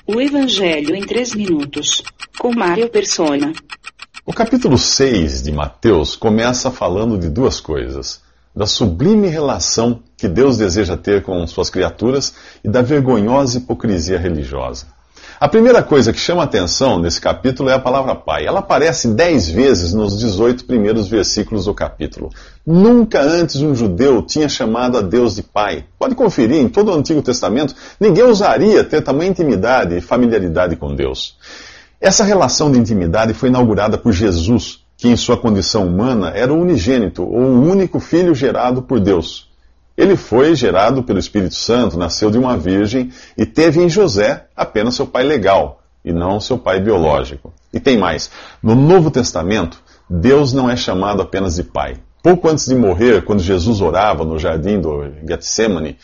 O Evangelho em 3 minutos, com Mário Persona. O capítulo 6 de Mateus começa falando de duas coisas: da sublime relação que Deus deseja ter com suas criaturas e da vergonhosa hipocrisia religiosa. A primeira coisa que chama a atenção nesse capítulo é a palavra Pai. Ela aparece 10 vezes nos 18 primeiros versículos do capítulo. Nunca antes um judeu tinha chamado a Deus de Pai. Pode conferir, em todo o Antigo Testamento, ninguém ousaria ter tamanha intimidade e familiaridade com Deus. Essa relação de intimidade foi inaugurada por Jesus, que em sua condição humana era o unigênito, ou o único filho gerado por Deus. Ele foi gerado pelo Espírito Santo, nasceu de uma virgem e teve em José apenas seu pai legal, e não seu pai biológico. E tem mais, no Novo Testamento, Deus não é chamado apenas de Pai. Pouco antes de morrer, quando Jesus orava no jardim do Getsemane,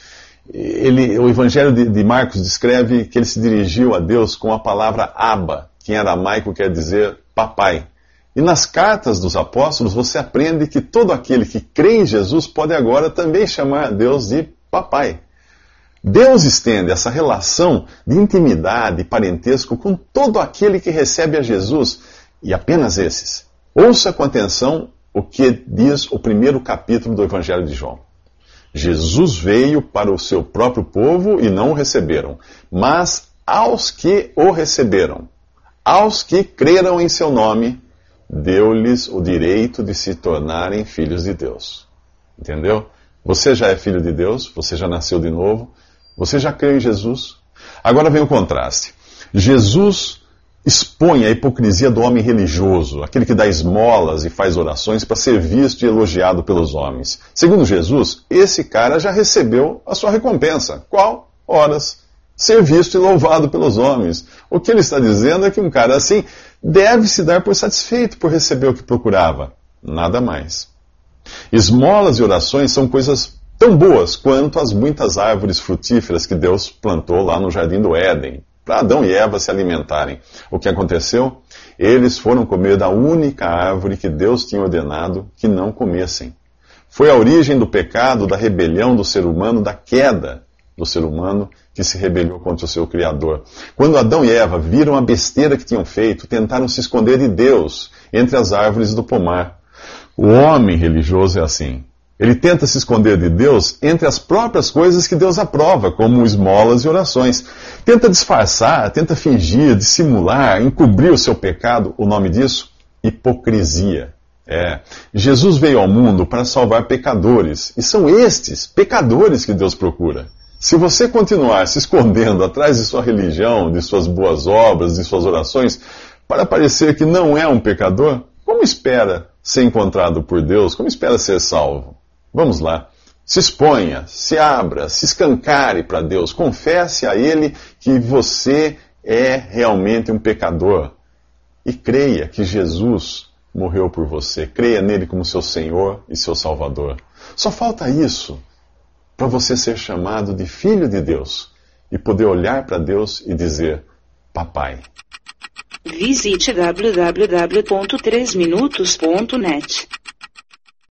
o Evangelho de Marcos descreve que ele se dirigiu a Deus com a palavra Abba, que em aramaico quer dizer papai. E nas cartas dos apóstolos você aprende que todo aquele que crê em Jesus pode agora também chamar Deus de papai. Deus estende essa relação de intimidade e parentesco com todo aquele que recebe a Jesus, e apenas esses. Ouça com atenção o que diz o primeiro capítulo do Evangelho de João. Jesus veio para o seu próprio povo e não o receberam, mas aos que o receberam, aos que creram em seu nome, deu-lhes o direito de se tornarem filhos de Deus. Entendeu? Você já é filho de Deus, você já nasceu de novo, você já creu em Jesus. Agora vem o contraste. Jesus expõe a hipocrisia do homem religioso, aquele que dá esmolas e faz orações para ser visto e elogiado pelos homens. Segundo Jesus, esse cara já recebeu a sua recompensa. Qual? Horas. Ser visto e louvado pelos homens. O que ele está dizendo é que um cara assim deve se dar por satisfeito por receber o que procurava. Nada mais. Esmolas e orações são coisas tão boas quanto as muitas árvores frutíferas que Deus plantou lá no Jardim do Éden, para Adão e Eva se alimentarem. O que aconteceu? Eles foram comer da única árvore que Deus tinha ordenado que não comessem. Foi a origem do pecado, da rebelião do ser humano, da queda do ser humano que se rebelou contra o seu Criador. Quando Adão e Eva viram a besteira que tinham feito, tentaram se esconder de Deus entre as árvores do pomar. O homem religioso é assim. Ele tenta se esconder de Deus entre as próprias coisas que Deus aprova, como esmolas e orações. Tenta disfarçar, tenta fingir, dissimular, encobrir o seu pecado. O nome disso? Hipocrisia. Jesus veio ao mundo para salvar pecadores. E são estes, pecadores, que Deus procura. Se você continuar se escondendo atrás de sua religião, de suas boas obras, de suas orações, para parecer que não é um pecador, como espera ser encontrado por Deus? Como espera ser salvo? Vamos lá. Se exponha, se abra, se escancare para Deus. Confesse a Ele que você é realmente um pecador. E creia que Jesus morreu por você. Creia nele como seu Senhor e seu Salvador. Só falta isso para você ser chamado de filho de Deus e poder olhar para Deus e dizer, papai. Visite www.3minutos.net.